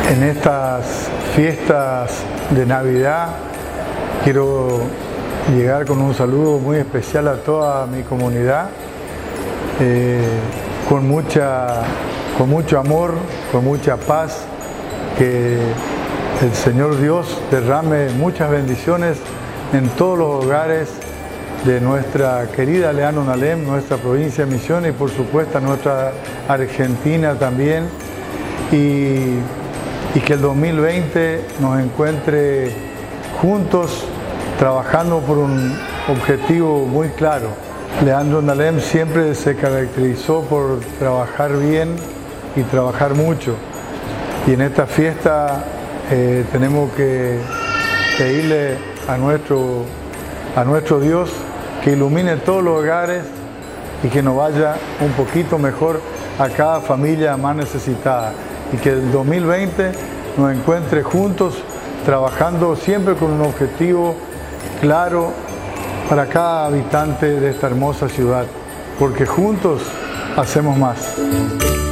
En estas fiestas de Navidad quiero llegar con un saludo muy especial a toda mi comunidad, con mucho amor, con mucha paz, que el Señor Dios derrame muchas bendiciones en todos los hogares de nuestra querida Leandro Nalem, nuestra provincia de Misiones y por supuesto nuestra Argentina también, y que el 2020 nos encuentre juntos trabajando por un objetivo muy claro. Leandro Nalem siempre se caracterizó por trabajar bien y trabajar mucho, y en esta fiesta tenemos que pedirle a nuestro Dios que ilumine todos los hogares y que nos vaya un poquito mejor a cada familia más necesitada, y que el 2020 nos encuentre juntos trabajando siempre con un objetivo claro para cada habitante de esta hermosa ciudad, porque juntos hacemos más.